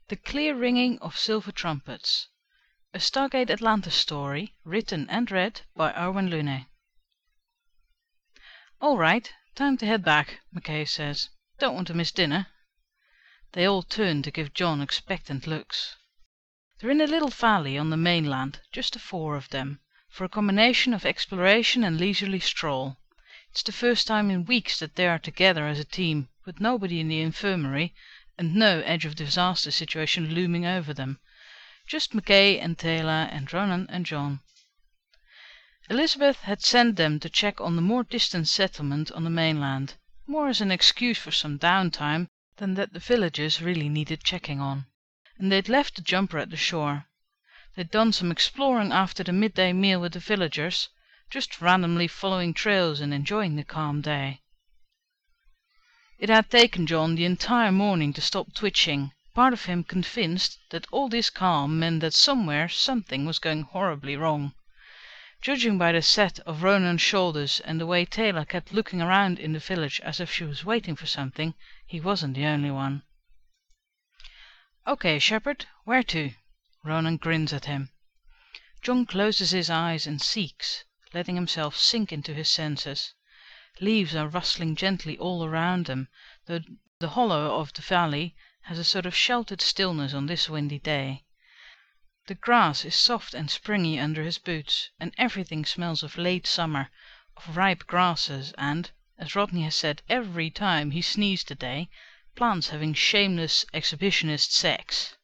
The Clear Ringing of Silver Trumpets. A Stargate Atlantis story, written and read by Arwen Lune. "All right, time to head back," Mackay says. "Don't want to miss dinner." They all turn to give John expectant looks. They're in a little valley on the mainland, just the four of them, for a combination of exploration and leisurely stroll. It's the first time in weeks that they are together as a team, with nobody in the infirmary, and no edge of disaster situation looming over them. Just Mackay and Taylor and Ronan and John. Elizabeth had sent them to check on the more distant settlement on the mainland, more as an excuse for some downtime than that the villagers really needed checking on. And they'd left the jumper at the shore. They'd done some exploring after the midday meal with the villagers, just randomly following trails and enjoying the calm day. It had taken John the entire morning to stop twitching, part of him convinced that all this calm meant that somewhere something was going horribly wrong. Judging by the set of Ronan's shoulders and the way Taylor kept looking around in the village as if she was waiting for something, he wasn't the only one. "Okay, Shepherd, where to?" Ronan grins at him. John closes his eyes and seeks, letting himself sink into his senses. Leaves are rustling gently all around them, though the hollow of the valley has a sort of sheltered stillness on this windy day. The grass is soft and springy under his boots, and everything smells of late summer, of ripe grasses, and, as Rodney has said every time he sneezed today, plants having shameless exhibitionist sex.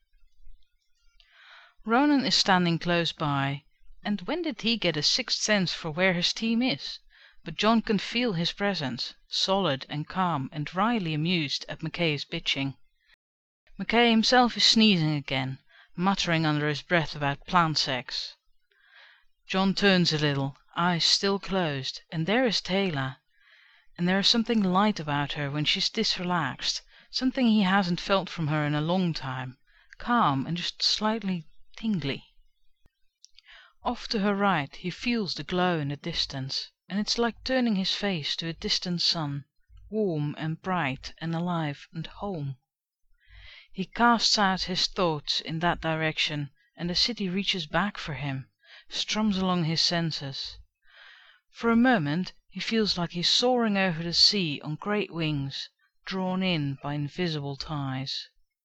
Ronan is standing close by, and when did he get a sixth sense for where his team is? But John can feel his presence, solid and calm and wryly amused at Mackay's bitching. Mackay himself is sneezing again, muttering under his breath about plant sex. John turns a little, eyes still closed, and there is Taylor. And there is something light about her when she's this relaxed, something he hasn't felt from her in a long time, calm and just slightly tingly. Off to her right he feels the glow in the distance, and it's like turning his face to a distant sun, warm and bright and alive and home. He casts out his thoughts in that direction, and the city reaches back for him, strums along his senses. For a moment he feels like he's soaring over the sea on great wings, drawn in by invisible ties.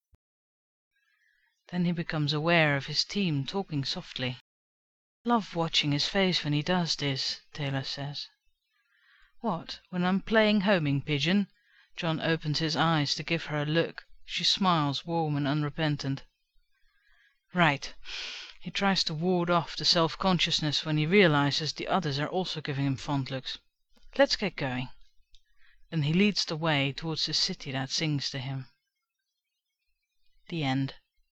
Then he becomes aware of his team talking softly. "Love watching his face when he does this," Taylor says. "What, when I'm playing homing pigeon?" John opens his eyes to give her a look. She smiles, warm and unrepentant. "Right." He tries to ward off the self-consciousness when he realizes the others are also giving him fond looks. "Let's get going." And he leads the way towards the city that sings to him. The end.